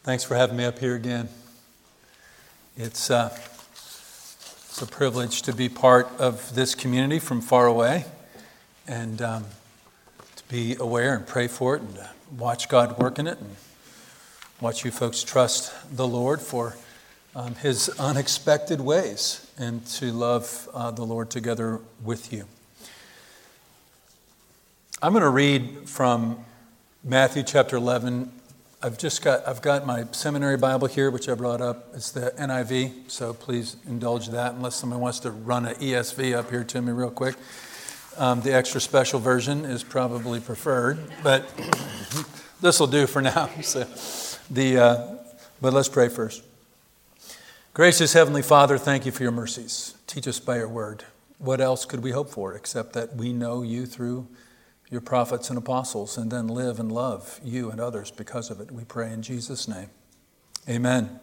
Thanks for having me up here again. It's a privilege to be part of this community from far away and to be aware and pray for it and watch God work in it and watch you folks trust the Lord for His unexpected ways and to love the Lord together with you. I'm going to read from Matthew chapter 11. I've got my seminary Bible here, which I brought up. It's the NIV, so please indulge that unless someone wants to run an ESV up here to me real quick. The extra special version is probably preferred, but this will do for now. But let's pray first. Gracious Heavenly Father, thank you for your mercies. Teach us by your word. What else could we hope for except that we know you through your prophets and apostles, and then live and love you and others because of it. We pray in Jesus' name. Amen.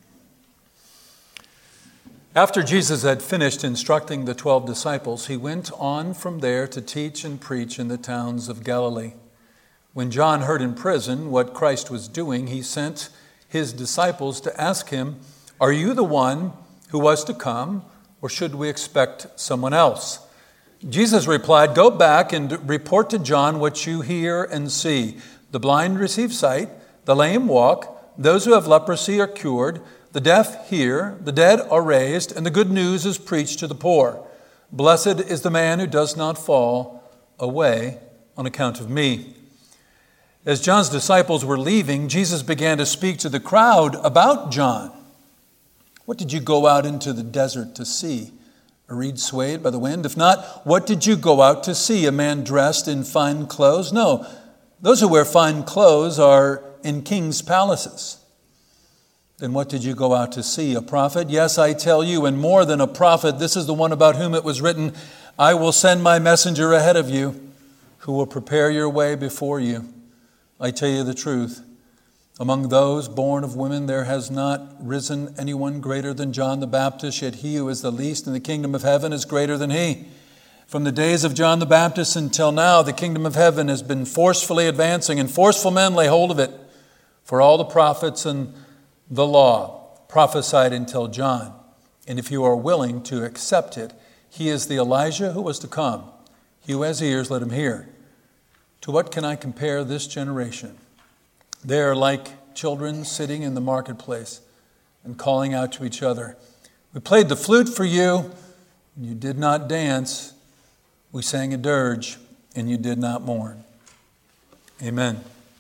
After Jesus had finished instructing the 12 disciples, he went on from there to teach and preach in the towns of Galilee. When John heard in prison what Christ was doing, he sent his disciples to ask him, "Are you the one who was to come, or should we expect someone else?" Jesus replied, "Go back and report to John what you hear and see. The blind receive sight, the lame walk, those who have leprosy are cured, the deaf hear, the dead are raised, and the good news is preached to the poor. Blessed is the man who does not fall away on account of me." As John's disciples were leaving, Jesus began to speak to the crowd about John. "What did you go out into the desert to see? A reed swayed by the wind? If not, what did you go out to see? A man dressed in fine clothes? No, those who wear fine clothes are in king's palaces. Then what did you go out to see? A prophet? Yes, I tell you, and more than a prophet. This is the one about whom it was written, 'I will send my messenger ahead of you, who will prepare your way before you.' I tell you the truth. Among those born of women there has not risen anyone greater than John the Baptist, yet he who is the least in the kingdom of heaven is greater than he. From the days of John the Baptist until now, the kingdom of heaven has been forcefully advancing, and forceful men lay hold of it. For all the prophets and the law prophesied until John. And if you are willing to accept it, he is the Elijah who was to come. He who has ears, let him hear. To what can I compare this generation? They are like children sitting in the marketplace and calling out to each other. We played the flute for you, and you did not dance. We sang a dirge, and you did not mourn." Amen.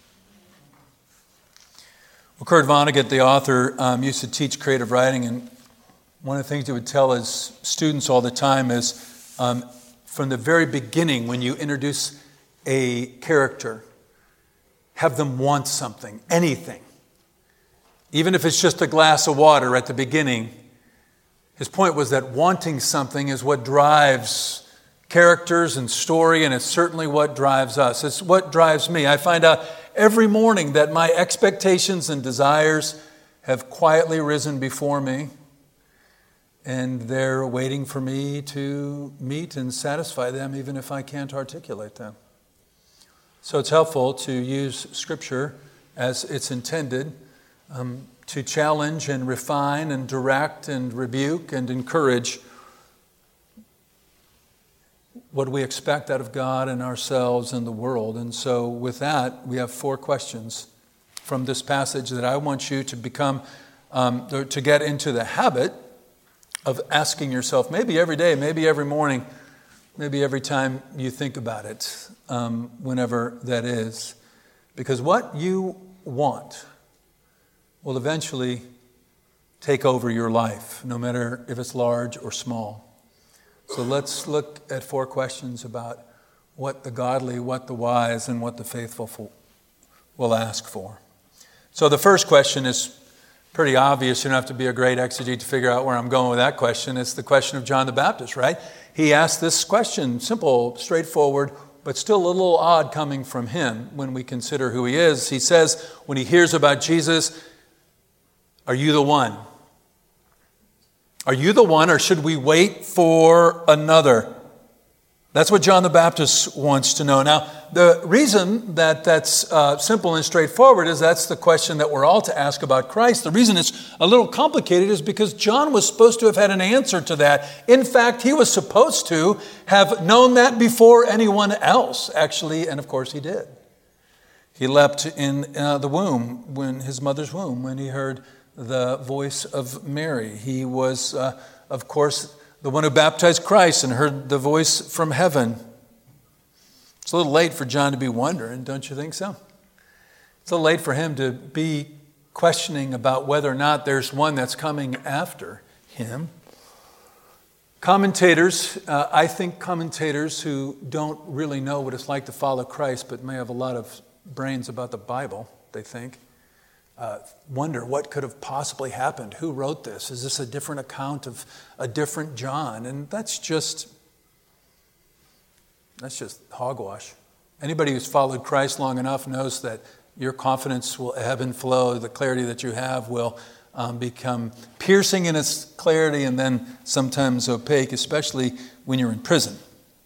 Well, Kurt Vonnegut, the author, used to teach creative writing, and one of the things he would tell his students all the time is from the very beginning, when you introduce a character, have them want something, anything. Even if it's just a glass of water at the beginning. His point was that wanting something is what drives characters and story, and it's certainly what drives us. It's what drives me. I find out every morning that my expectations and desires have quietly risen before me, and they're waiting for me to meet and satisfy them, even if I can't articulate them. So it's helpful to use Scripture as it's intended to challenge and refine and direct and rebuke and encourage what we expect out of God and ourselves and the world. And so with that, we have 4 questions from this passage that I want you to become, to get into the habit of asking yourself, maybe every day, maybe every morning, maybe every time you think about it, whenever that is. Because what you want will eventually take over your life, no matter if it's large or small. So let's look at 4 questions about what the godly, what the wise, and what the faithful will ask for. So the first question is pretty obvious. You don't have to be a great exegete to figure out where I'm going with that question. It's the question of John the Baptist, right? He asked this question, simple, straightforward, but still a little odd coming from him when we consider who he is. He says, when he hears about Jesus, "Are you the one? Are you the one, or should we wait for another?" That's what John the Baptist wants to know. Now, the reason that that's simple and straightforward is that's the question that we're all to ask about Christ. The reason it's a little complicated is because John was supposed to have had an answer to that. In fact, he was supposed to have known that before anyone else, actually, and of course he did. He leapt in the womb, when his mother's womb, when he heard the voice of Mary. He was, of course, the one who baptized Christ and heard the voice from heaven. It's a little late for John to be wondering, don't you think so? It's a little late for him to be questioning about whether or not there's one that's coming after him. Commentators, I think commentators who don't really know what it's like to follow Christ but may have a lot of brains about the Bible, they think, wonder what could have possibly happened. Who wrote this? Is this a different account of a different John? And that's just hogwash. Anybody who's followed Christ long enough knows that your confidence will ebb and flow. The clarity that you have will become piercing in its clarity and then sometimes opaque, especially when you're in prison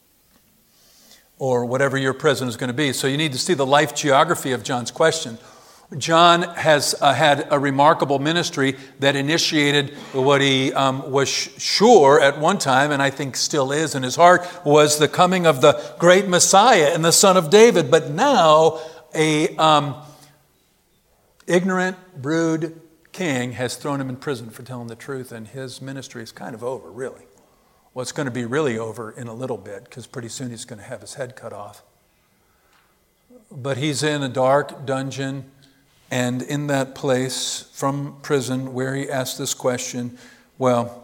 or whatever your prison is going to be. So you need to see the life geography of John's question. John has had a remarkable ministry that initiated what he was sure at one time, and I think still is in his heart, was the coming of the great Messiah and the Son of David. But now a ignorant, rude king has thrown him in prison for telling the truth, and his ministry is kind of over, really. Well, it's going to be really over in a little bit, because pretty soon he's going to have his head cut off. But he's in a dark dungeon, and in that place from prison where he asked this question, well,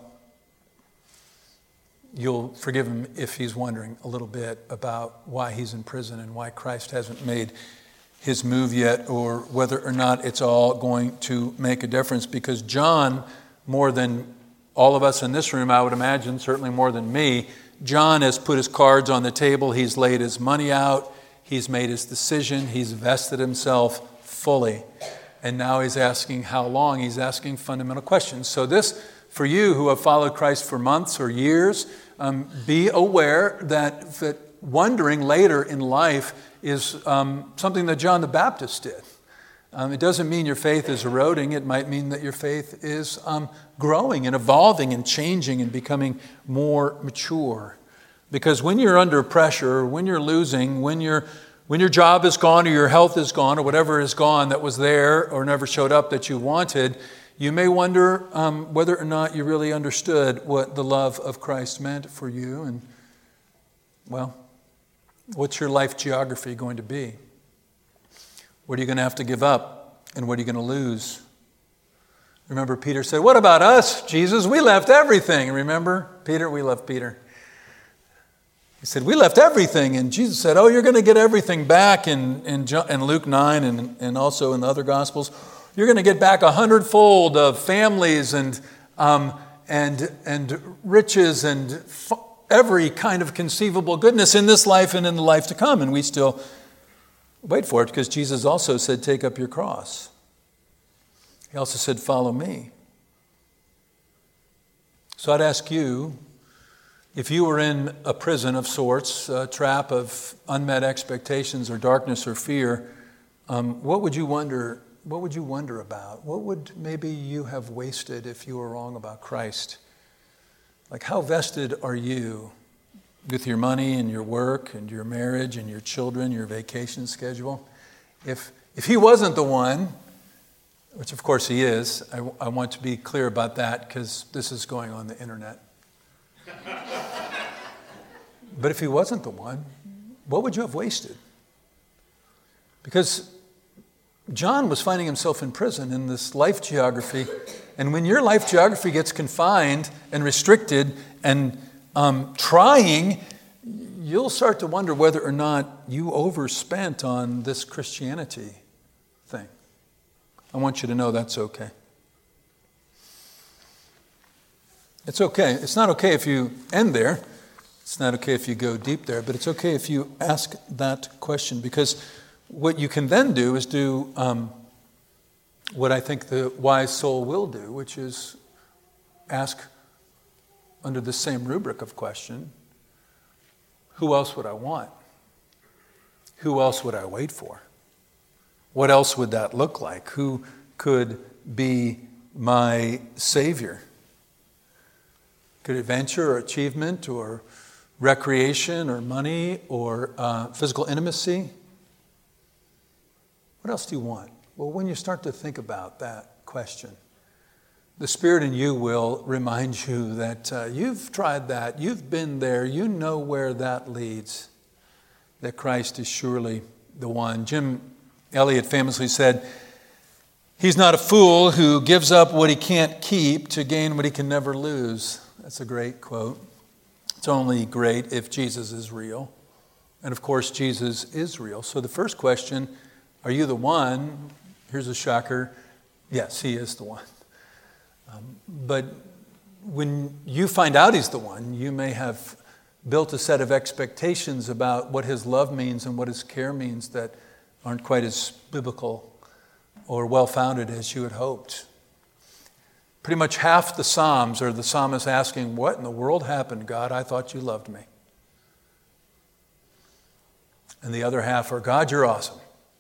you'll forgive him if he's wondering a little bit about why he's in prison and why Christ hasn't made his move yet, or whether or not it's all going to make a difference. Because John, more than all of us in this room, I would imagine, certainly more than me, John has put his cards on the table. He's laid his money out. He's made his decision. He's vested himself fully. And now he's asking how long. He's asking fundamental questions. So this, for you who have followed Christ for months or years, be aware that wondering later in life is something that John the Baptist did. It doesn't mean your faith is eroding. It might mean that your faith is growing and evolving and changing and becoming more mature. Because when you're under pressure, when you're losing, when your job is gone or your health is gone or whatever is gone that was there or never showed up that you wanted, you may wonder whether or not you really understood what the love of Christ meant for you. And, well, what's your life geography going to be? What are you going to have to give up? And what are you going to lose? Remember, Peter said, "What about us, Jesus? We left everything." Remember, Peter? We left Peter. He said, "We left everything." And Jesus said, "Oh, you're going to get everything back in Luke 9 and also in the other Gospels. You're going to get back 100-fold of families and riches and every kind of conceivable goodness in this life and in the life to come." And we still wait for it, because Jesus also said, "Take up your cross." He also said, "Follow me." So I'd ask you, if you were in a prison of sorts, a trap of unmet expectations or darkness or fear, what would you wonder? What would you wonder about? What would maybe you have wasted if you were wrong about Christ? Like, how vested are you with your money and your work and your marriage and your children, your vacation schedule? If he wasn't the one, which of course he is, I want to be clear about that, because this is going on the internet. But if he wasn't the one, what would you have wasted? Because John was finding himself in prison in this life geography. And when your life geography gets confined and restricted and trying, you'll start to wonder whether or not you overspent on this Christianity thing. I want you to know that's okay. It's okay. It's not okay if you end there. It's not okay if you go deep there, but it's okay if you ask that question, because what you can then do is do what I think the wise soul will do, which is ask under the same rubric of question, who else would I want? Who else would I wait for? What else would that look like? Who could be my Savior? Could adventure or achievement or recreation or money or physical intimacy? What else do you want? Well, when you start to think about that question, the Spirit in you will remind you that you've tried that, you've been there, you know where that leads, that Christ is surely the one. Jim Elliot famously said, "He's not a fool who gives up what he can't keep to gain what he can never lose." That's a great quote. It's only great if Jesus is real. And of course, Jesus is real. So the first question, are you the one? Here's a shocker. Yes, he is the one. But when you find out he's the one, you may have built a set of expectations about what his love means and what his care means that aren't quite as biblical or well-founded as you had hoped. Pretty much half the Psalms are the psalmist asking, "What in the world happened, God? I thought you loved me." And the other half are, "God, you're awesome.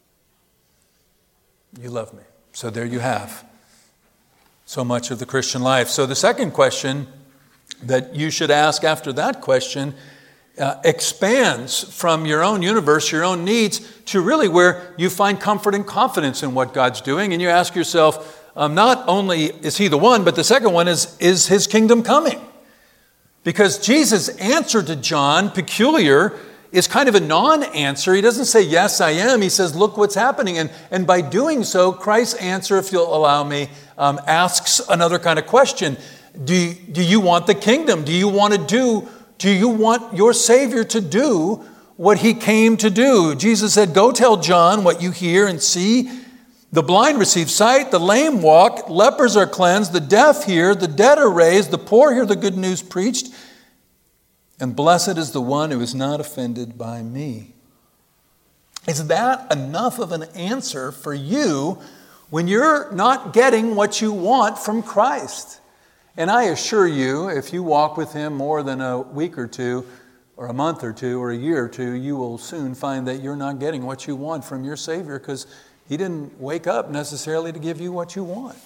You love me." So there you have so much of the Christian life. So the second question that you should ask after that question expands from your own universe, your own needs, to really where you find comfort and confidence in what God's doing. And you ask yourself, not only is he the one, but the second one is his kingdom coming? Because Jesus' answer to John, peculiar, is kind of a non-answer. He doesn't say, "Yes, I am." He says, "Look what's happening." And by doing so, Christ's answer, if you'll allow me, asks another kind of question. Do you want the kingdom? Do you want your Savior to do what he came to do? Jesus said, "Go tell John what you hear and see. The blind receive sight, the lame walk, lepers are cleansed, the deaf hear, the dead are raised, the poor hear the good news preached. And blessed is the one who is not offended by me." Is that enough of an answer for you when you're not getting what you want from Christ? And I assure you, if you walk with him more than a week or two, or a month or two, or a year or two, you will soon find that you're not getting what you want from your Savior, because he didn't wake up necessarily to give you what you want.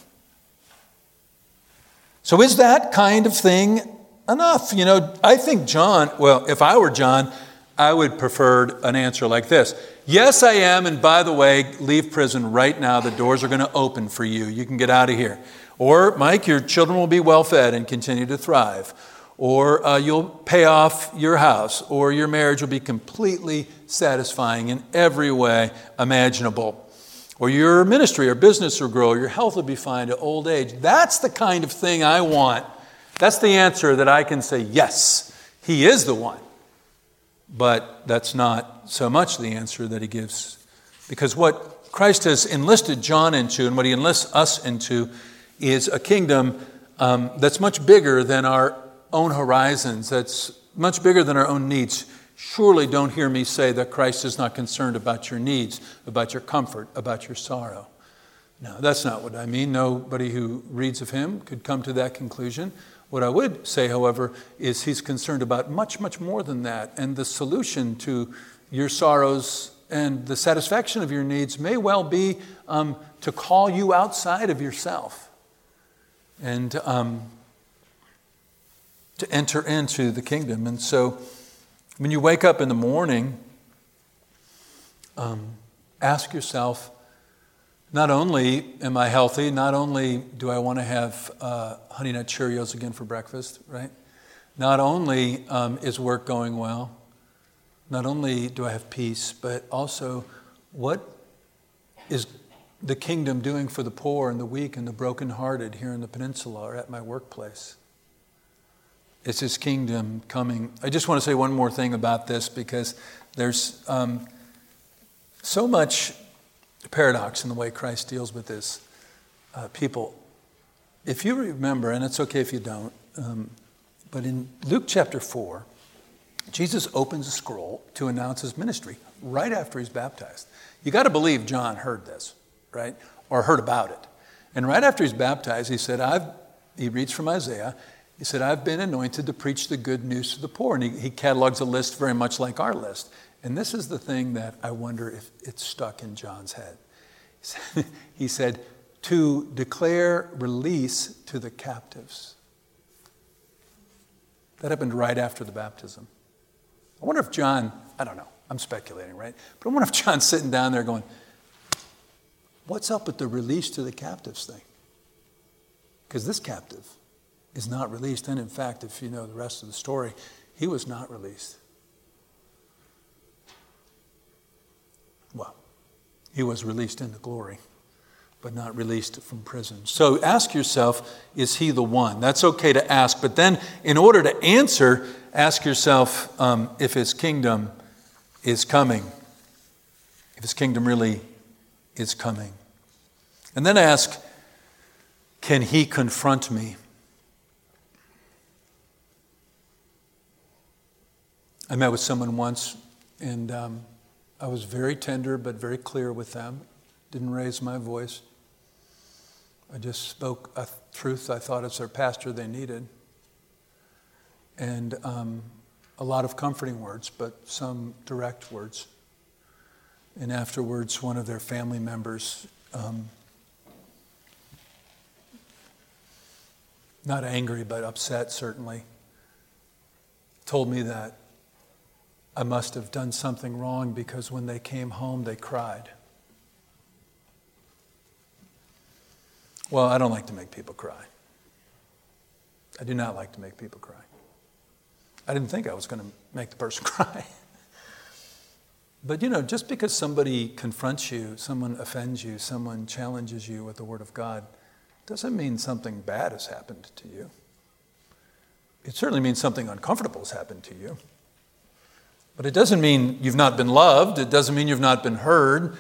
So is that kind of thing enough? I think if I were John, I would prefer an answer like this. "Yes, I am, and by the way, leave prison right now. The doors are going to open for you. You can get out of here." Or, "Mike, your children will be well fed and continue to thrive." Or you'll pay off your house. Or your marriage will be completely satisfying in every way imaginable. Or your ministry or business will grow. Your health will be fine to old age. That's the kind of thing I want. That's the answer that I can say, yes, he is the one. But that's not so much the answer that he gives. Because what Christ has enlisted John into and what he enlists us into is a kingdom that's much bigger than our own horizons, that's much bigger than our own needs. Surely don't hear me say that Christ is not concerned about your needs, about your comfort, about your sorrow. No, that's not what I mean. Nobody who reads of him could come to that conclusion. What I would say, however, is he's concerned about much, much more than that. And the solution to your sorrows and the satisfaction of your needs may well be to call you outside of yourself and to enter into the kingdom. And so when you wake up in the morning, ask yourself, not only am I healthy, not only do I want to have Honey Nut Cheerios again for breakfast, right? Not only is work going well, not only do I have peace, but also what is the kingdom doing for the poor and the weak and the brokenhearted here in the peninsula or at my workplace? It's his kingdom coming. I just want to say one more thing about this, because there's so much paradox in the way Christ deals with this people. If you remember, and it's okay if you don't, but in Luke chapter 4, Jesus opens a scroll to announce his ministry right after he's baptized. You got to believe John heard this, right? Or heard about it. And right after he's baptized, he said, he reads from Isaiah, He said, I've been anointed to preach the good news to the poor. And he catalogs a list very much like our list. And this is the thing that I wonder if it's stuck in John's head. He said, to declare release to the captives. That happened right after the baptism. I wonder if John, I don't know, I'm speculating, right? But I wonder if John's sitting down there going, what's up with the release to the captives thing? Because this captive is not released. And in fact, if you know the rest of the story, he was not released. Well, he was released into glory, but not released from prison. So ask yourself, is he the one? That's okay to ask. But then in order to answer, ask yourself if his kingdom is coming. If his kingdom really is coming. And then ask, can he confront me? I met with someone once, and I was very tender but very clear with them. Didn't raise my voice. I just spoke a truth I thought as their pastor they needed. And a lot of comforting words, but some direct words. And afterwards, one of their family members, not angry but upset certainly, told me that I must have done something wrong because when they came home, they cried. Well, I don't like to make people cry. I do not like to make people cry. I didn't think I was going to make the person cry. But just because somebody confronts you, someone offends you, someone challenges you with the Word of God, doesn't mean something bad has happened to you. It certainly means something uncomfortable has happened to you. But it doesn't mean you've not been loved. It doesn't mean you've not been heard.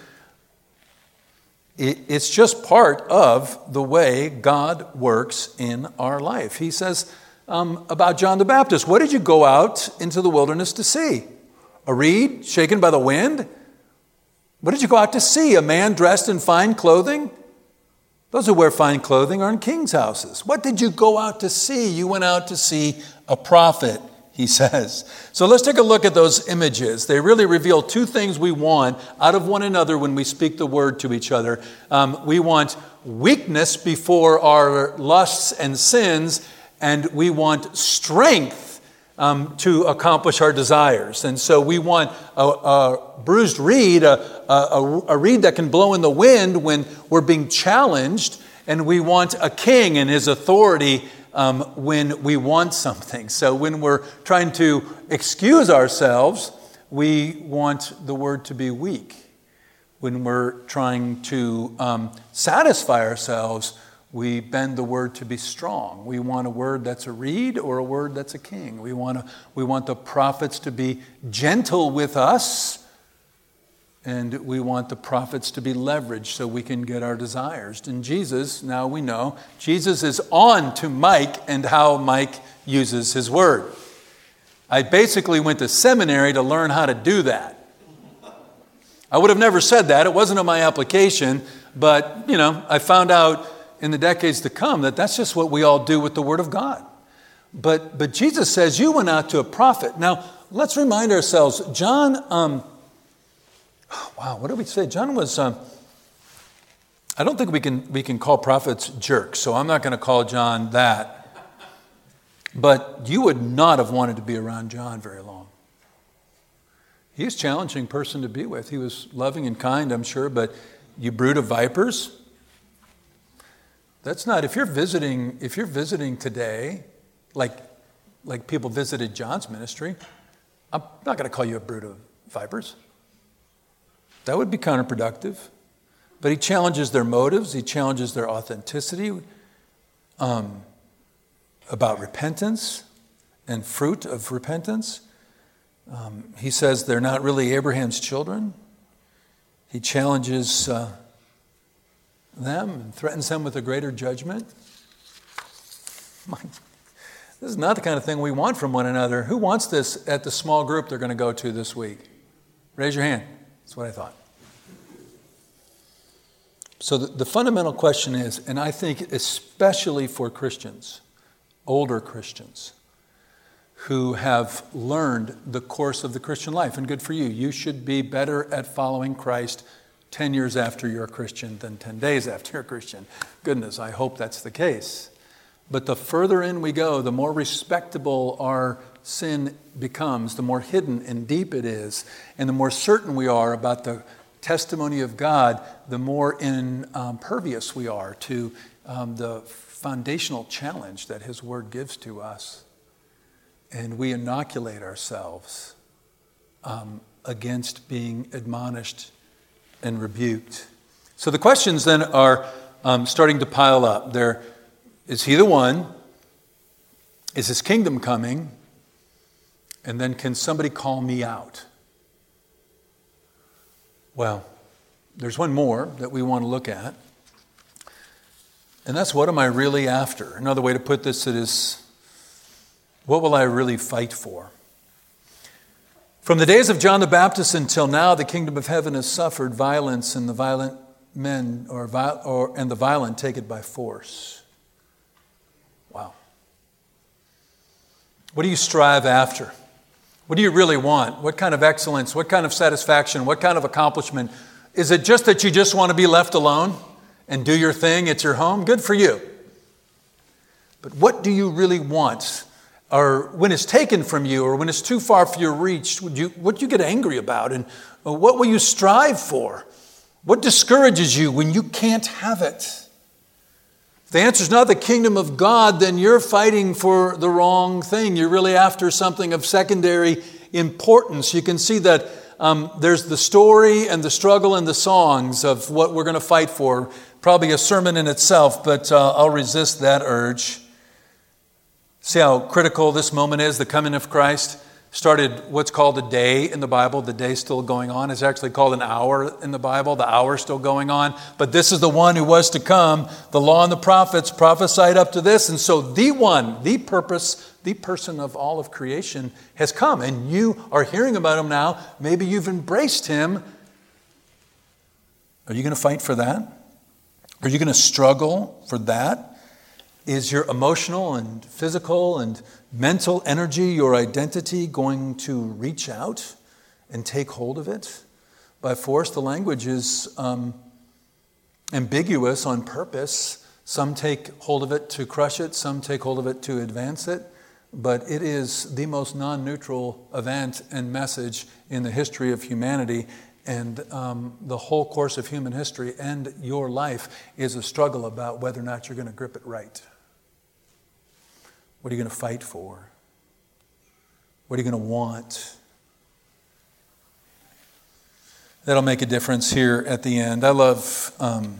It's just part of the way God works in our life. He says about John the Baptist, what did you go out into the wilderness to see? A reed shaken by the wind? What did you go out to see? A man dressed in fine clothing? Those who wear fine clothing are in kings' houses. What did you go out to see? You went out to see a prophet, he says. So let's take a look at those images. They really reveal two things we want out of one another when we speak the word to each other. We want weakness before our lusts and sins, and we want strength to accomplish our desires. And so we want a bruised reed, a reed that can blow in the wind when we're being challenged, and we want a king and his authority when we want something. So when we're trying to excuse ourselves, we want the word to be weak. When we're trying to satisfy ourselves, we bend the word to be strong. We want a word that's a reed or a word that's a king. We want the prophets to be gentle with us, and we want the prophets to be leveraged so we can get our desires. And Jesus, now we know, Jesus is on to Mike and how Mike uses his word. I basically went to seminary to learn how to do that. I would have never said that. It wasn't in my application, but, I found out in the decades to come that that's just what we all do with the Word of God. But Jesus says, you went out to a prophet. Now, let's remind ourselves, John, what did we say? John was, I don't think we can call prophets jerks, so I'm not going to call John that. But you would not have wanted to be around John very long. He was a challenging person to be with. He was loving and kind, I'm sure, but you brood of vipers. That's not, if you're visiting today, like people visited John's ministry, I'm not going to call you a brood of vipers. That would be counterproductive. But he challenges their motives. He challenges their authenticity about repentance and fruit of repentance. He says they're not really Abraham's children. He challenges them and threatens them with a greater judgment. This is not the kind of thing we want from one another. Who wants this at the small group they're going to go to this week? Raise your hand. That's what I thought. So the fundamental question is, and I think especially for Christians, older Christians who have learned the course of the Christian life. And good for you. You should be better at following Christ 10 years after you're a Christian than 10 days after you're a Christian. Goodness, I hope that's the case. But the further in we go, the more respectable our sin becomes, the more hidden and deep it is, and the more certain we are about the testimony of God, the more impervious we are to the foundational challenge that His Word gives to us. And we inoculate ourselves against being admonished and rebuked. So the questions then are starting to pile up. Is He the one? Is His kingdom coming? And then, can somebody call me out? Well, there's one more that we want to look at. And that's, what am I really after? Another way to put this is, what will I really fight for? From the days of John the Baptist until now, the kingdom of heaven has suffered violence, and the violent men and the violent take it by force. Wow. What do you strive after? What do you really want? What kind of excellence? What kind of satisfaction? What kind of accomplishment? Is it just that you just want to be left alone and do your thing at your home? Good for you. But what do you really want? Or when it's taken from you, or when it's too far for your reach, what do you get angry about? And what will you strive for? What discourages you when you can't have it? If the answer is not the kingdom of God, then you're fighting for the wrong thing. You're really after something of secondary importance. You can see that there's the story and the struggle and the songs of what we're going to fight for. Probably a sermon in itself, but I'll resist that urge. See how critical this moment is, the coming of Christ. Started what's called a day in the Bible. The day still going on. It's actually called an hour in the Bible. The hour still going on. But this is the one who was to come. The law and the prophets prophesied up to this. And so the one, the purpose, the person of all of creation has come. And you are hearing about him now. Maybe you've embraced him. Are you going to fight for that? Are you going to struggle for that? Is your emotional and physical and mental energy, your identity, going to reach out and take hold of it by force? The language is ambiguous on purpose. Some take hold of it to crush it. Some take hold of it to advance it. But it is the most non-neutral event and message in the history of humanity. And the whole course of human history and your life is a struggle about whether or not you're going to grip it right. What are you going to fight for? What are you going to want? That'll make a difference here at the end. I love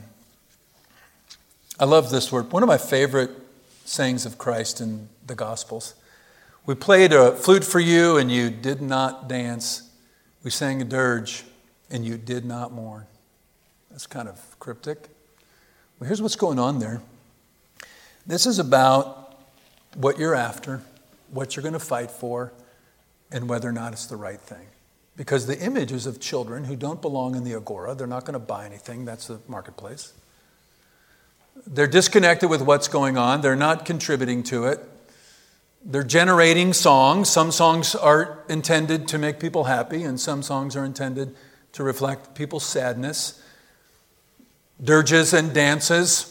this word. One of my favorite sayings of Christ in the Gospels. We played a flute for you and you did not dance. We sang a dirge and you did not mourn. That's kind of cryptic. Well, here's what's going on there. This is about what you're after, what you're going to fight for, and whether or not it's the right thing. Because the images of children who don't belong in the agora, they're not going to buy anything. That's the marketplace. They're disconnected with what's going on. They're not contributing to it. They're generating songs. Some songs are intended to make people happy, and some songs are intended to reflect people's sadness. Dirges and dances.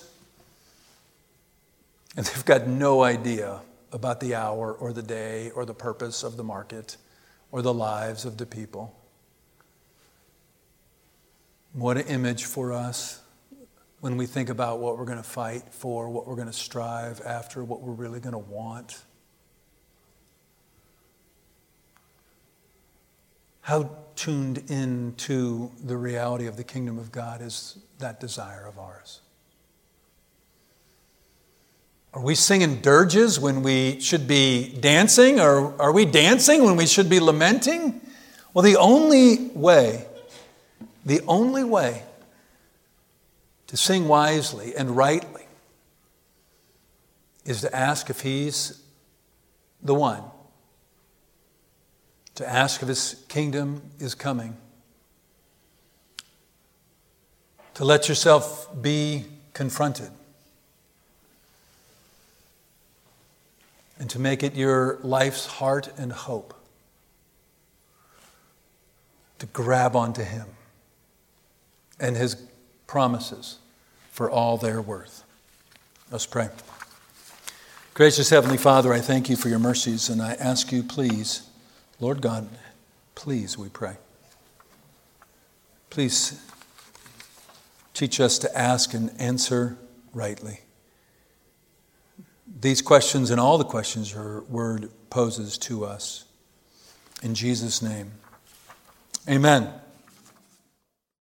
And they've got no idea about the hour or the day or the purpose of the market or the lives of the people. What an image for us when we think about what we're going to fight for, what we're going to strive after, what we're really going to want. How tuned into the reality of the kingdom of God is that desire of ours? Are we singing dirges when we should be dancing? Or are we dancing when we should be lamenting? Well, the only way to sing wisely and rightly is to ask if he's the one. To ask if his kingdom is coming. To let yourself be confronted. and to make it your life's heart and hope to grab onto Him and His promises for all their worth. Let's pray. Gracious Heavenly Father, I thank you for your mercies, and I ask you, please, Lord God, please, we pray. Please teach us to ask and answer rightly these questions and all the questions your word poses to us. In Jesus' name, amen.